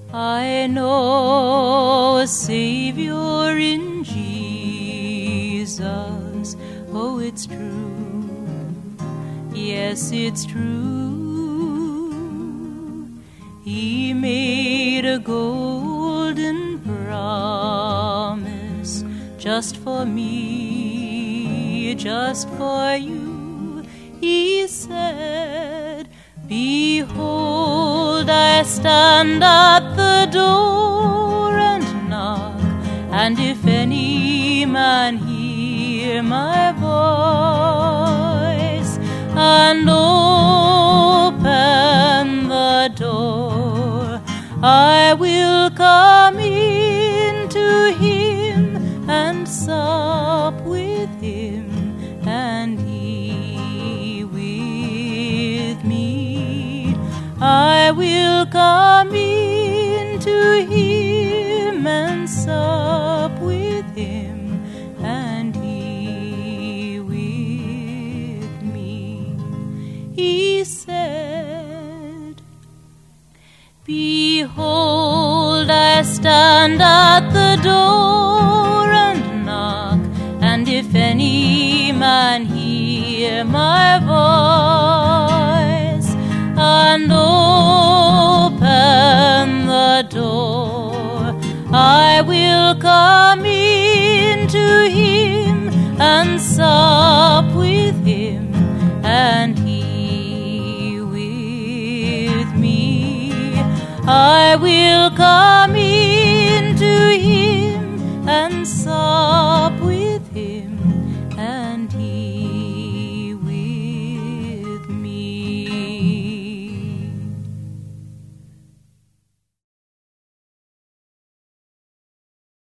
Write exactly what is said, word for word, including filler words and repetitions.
I know a Savior in Jesus. Oh, it's true. Yes, it's true. He made a golden promise just for me, just for you. He said, behold, I stand at the door and knock, and if any man hear my voice and open the door, I will come in to him and sup with him, and he with me. I will come in to him and sup with him, and he with me. He said, behold, I stand at the door and knock, and if any man hear my voice and open the door, I will come in to him and sup with him, and he with me. I will